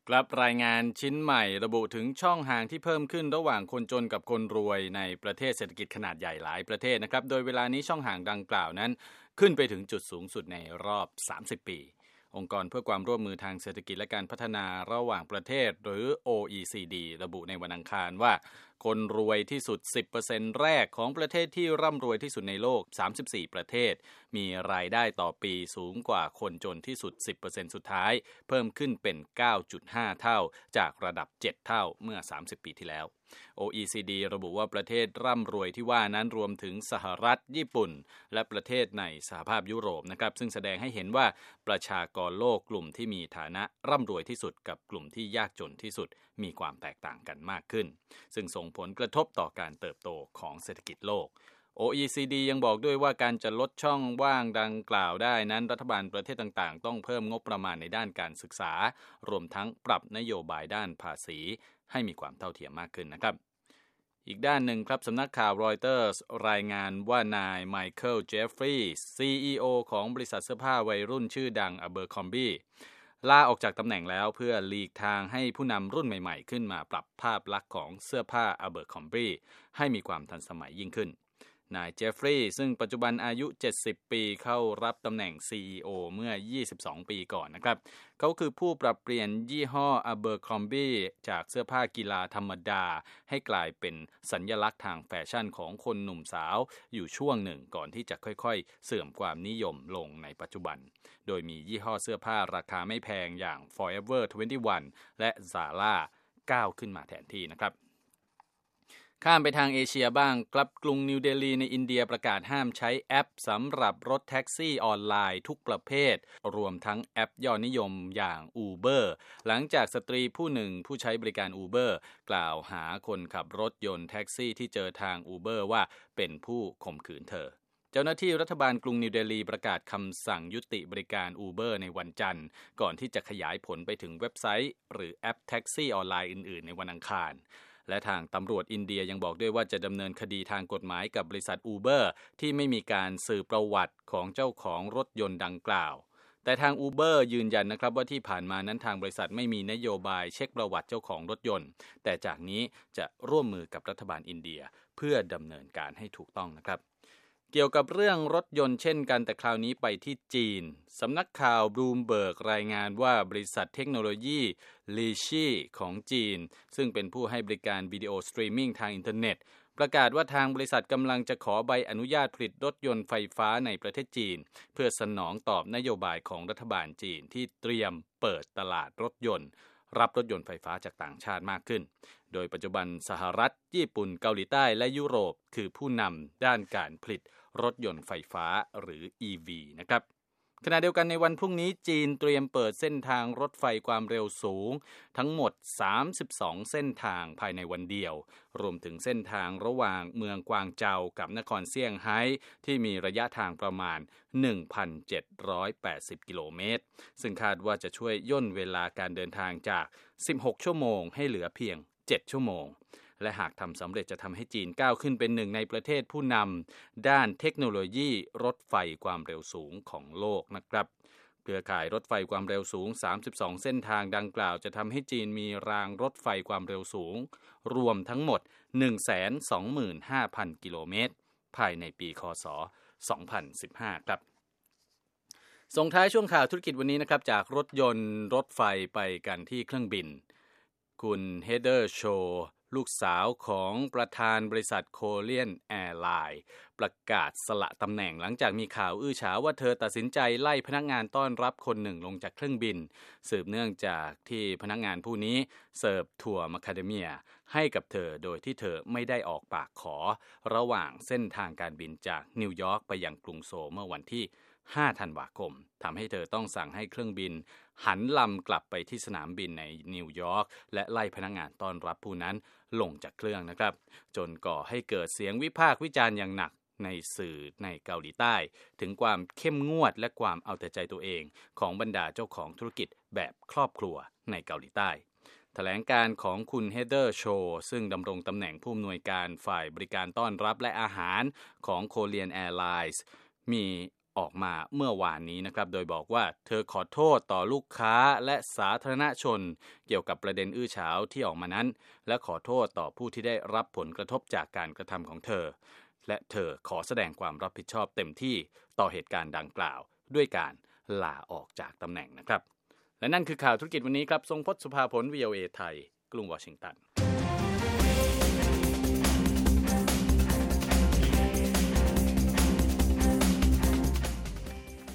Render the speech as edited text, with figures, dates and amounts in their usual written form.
ครับรายงานชิ้นใหม่ระบุถึงช่องห่างที่เพิ่มขึ้นระหว่างคนจนกับคนรวยในประเทศเศรษฐกิจขนาดใหญ่หลายประเทศนะครับโดยเวลานี้ช่องห่างดังกล่าวนั้นขึ้นไปถึงจุดสูงสุดในรอบ30ปีองค์กรเพื่อความร่วมมือทางเศรษฐกิจและการพัฒนาระหว่างประเทศหรือ OECD ระบุในวันอังคารว่าคนรวยที่สุด 10% แรกของประเทศที่ร่ำรวยที่สุดในโลก34ประเทศมีรายได้ต่อปีสูงกว่าคนจนที่สุด 10% สุดท้ายเพิ่มขึ้นเป็น 9.5 เท่าจากระดับ 7 เท่าเมื่อ30ปีที่แล้ว OECD ระบุว่าประเทศร่ำรวยที่ว่านั้นรวมถึงสหรัฐญี่ปุ่นและประเทศในสหภาพยุโรปนะครับซึ่งแสดงให้เห็นว่าประชากรโลกกลุ่มที่มีฐานะร่ำรวยที่สุดกับกลุ่มที่ยากจนที่สุดมีความแตกต่างกันมากขึ้นซึ่งส่งผลกระทบต่อการเติบโตของเศรษฐกิจโลก OECD ยังบอกด้วยว่าการจะลดช่องว่างดังกล่าวได้นั้นรัฐบาลประเทศต่างๆต้องเพิ่มงบประมาณในด้านการศึกษารวมทั้งปรับนโยบายด้านภาษีให้มีความเท่าเทียมมากขึ้นนะครับอีกด้านหนึ่งครับสำนักข่าวรอยเตอร์สรายงานว่านายไมเคิลเจฟฟรีย์ CEO ของบริษัทเสื้อผ้าวัยรุ่นชื่อดัง Abercrombie ลาออกจากตำแหน่งแล้วเพื่อหลีกทางให้ผู้นำรุ่นใหม่ๆขึ้นมาปรับภาพลักษณ์ของเสื้อผ้า Abercrombie ให้มีความทันสมัยยิ่งขึ้นนายเจฟฟรีย์ซึ่งปัจจุบันอายุ70ปีเข้ารับตำแหน่ง CEO เมื่อ22ปีก่อนนะครับเขาคือผู้ปรับเปลี่ยนยี่ห้อ Abercrombie จากเสื้อผ้ากีฬาธรรมดาให้กลายเป็นสัญลักษณ์ทางแฟชั่นของคนหนุ่มสาวอยู่ช่วงหนึ่งก่อนที่จะค่อยๆเสื่อมความนิยมลงในปัจจุบันโดยมียี่ห้อเสื้อผ้าราคาไม่แพงอย่าง Forever 21 และ Zara ก้าวขึ้นมาแทนที่นะครับข้ามไปทางเอเชียบ้างกลับกรุงนิวเดลีในอินเดียประกาศห้ามใช้แอปสำหรับรถแท็กซี่ออนไลน์ทุกประเภทรวมทั้งแอปยอดนิยมอย่าง Uber หลังจากสตรีผู้หนึ่งผู้ใช้บริการ Uber กล่าวหาคนขับรถยนต์แท็กซี่ที่เจอทาง Uber ว่าเป็นผู้ข่มขืนเธอเจ้าหน้าที่รัฐบาลกรุงนิวเดลีประกาศคำสั่งยุติบริการ Uber ในวันจันทร์ก่อนที่จะขยายผลไปถึงเว็บไซต์หรือแอปแท็กซี่ออนไลน์อื่นๆในวันอังคารและทางตำรวจอินเดียยังบอกด้วยว่าจะดำเนินคดีทางกฎหมายกับบริษัท Uber ที่ไม่มีการสืบประวัติของเจ้าของรถยนต์ดังกล่าวแต่ทาง Uber ยืนยันนะครับว่าที่ผ่านมานั้นทางบริษัทไม่มีนโยบายเช็คประวัติเจ้าของรถยนต์แต่จากนี้จะร่วมมือกับรัฐบาลอินเดียเพื่อดำเนินการให้ถูกต้องนะครับเกี่ยวกับเรื่องรถยนต์เช่นกันแต่คราวนี้ไปที่จีนสำนักข่าวบลูมเบิร์กรายงานว่าบริษัทเทคโนโลยีลีชี่ของจีนซึ่งเป็นผู้ให้บริการวิดีโอสตรีมมิ่งทางอินเทอร์เน็ตประกาศว่าทางบริษัทกำลังจะขอใบอนุญาตผลิตรถยนต์ไฟฟ้าในประเทศจีนเพื่อสนองตอบนโยบายของรัฐบาลจีนที่เตรียมเปิดตลาดรถยนต์รับรถยนต์ไฟฟ้าจากต่างชาติมากขึ้นโดยปัจจุบันสหรัฐญี่ปุ่นเกาหลีใต้และยุโรปคือผู้นำด้านการผลิตรถยนต์ไฟฟ้าหรือ EV นะครับขณะเดียวกันในวันพรุ่งนี้จีนเตรียมเปิดเส้นทางรถไฟความเร็วสูงทั้งหมด32เส้นทางภายในวันเดียวรวมถึงเส้นทางระหว่างเมืองกวางเจากับนครเซี่ยงไฮ้ที่มีระยะทางประมาณ 1,780 กิโลเมตรซึ่งคาดว่าจะช่วยย่นเวลาการเดินทางจาก16ชั่วโมงให้เหลือเพียง7ชั่วโมงและหากทำสำเร็จจะทำให้จีนก้าวขึ้นเป็นหนึ่งในประเทศผู้นำด้านเทคโนโลยีรถไฟความเร็วสูงของโลกนะครับเครือข่ายรถไฟความเร็วสูง32เส้นทางดังกล่าวจะทำให้จีนมีรางรถไฟความเร็วสูงรวมทั้งหมด 125,000 กิโลเมตรภายในปีคศ2015ครับส่งท้ายช่วงข่าวธุรกิจวันนี้นะครับจากรถยนต์รถไฟไปกันที่เครื่องบินคุณเฮเดอร์โชลูกสาวของประธานบริษัทโคเรียนแอร์ไลน์ประกาศสละตำแหน่งหลังจากมีข่าวอื้อฉาวว่าเธอตัดสินใจไล่พนักงานต้อนรับคนหนึ่งลงจากเครื่องบินสืบเนื่องจากที่พนักงานผู้นี้เสิร์ฟถั่วมัคคาเดเมียให้กับเธอโดยที่เธอไม่ได้ออกปากขอระหว่างเส้นทางการบินจากนิวยอร์กไปยังกรุงโซลเมื่อวันที่5 ธันวาคมทำให้เธอต้องสั่งให้เครื่องบินหันลำกลับไปที่สนามบินในนิวยอร์กและไล่พนักงานต้อนรับผู้นั้นลงจากเครื่องนะครับจนก่อให้เกิดเสียงวิพากษ์วิจารณ์อย่างหนักในสื่อในเกาหลีใต้ถึงความเข้มงวดและความเอาแต่ใจตัวเองของบรรดาเจ้าของธุรกิจแบบครอบครัวในเกาหลีใต้แถลงการของคุณเฮเดอร์โชซึ่งดำรงตำแหน่งผู้อำนวยการฝ่ายบริการต้อนรับและอาหารของโคเรียนแอร์ไลน์มีออกมาเมื่อวานนี้นะครับโดยบอกว่าเธอขอโทษต่อลูกค้าและสาธารณชนเกี่ยวกับประเด็นอื้อฉาวที่ออกมานั้นและขอโทษต่อผู้ที่ได้รับผลกระทบจากการกระทำของเธอและเธอขอแสดงความรับผิดชอบเต็มที่ต่อเหตุการณ์ดังกล่าวด้วยการลาออกจากตำแหน่งนะครับและนั่นคือข่าวธุรกิจวันนี้ครับทรงพจน์ สุภาผล VOA ไทยกรุงวอชิงตัน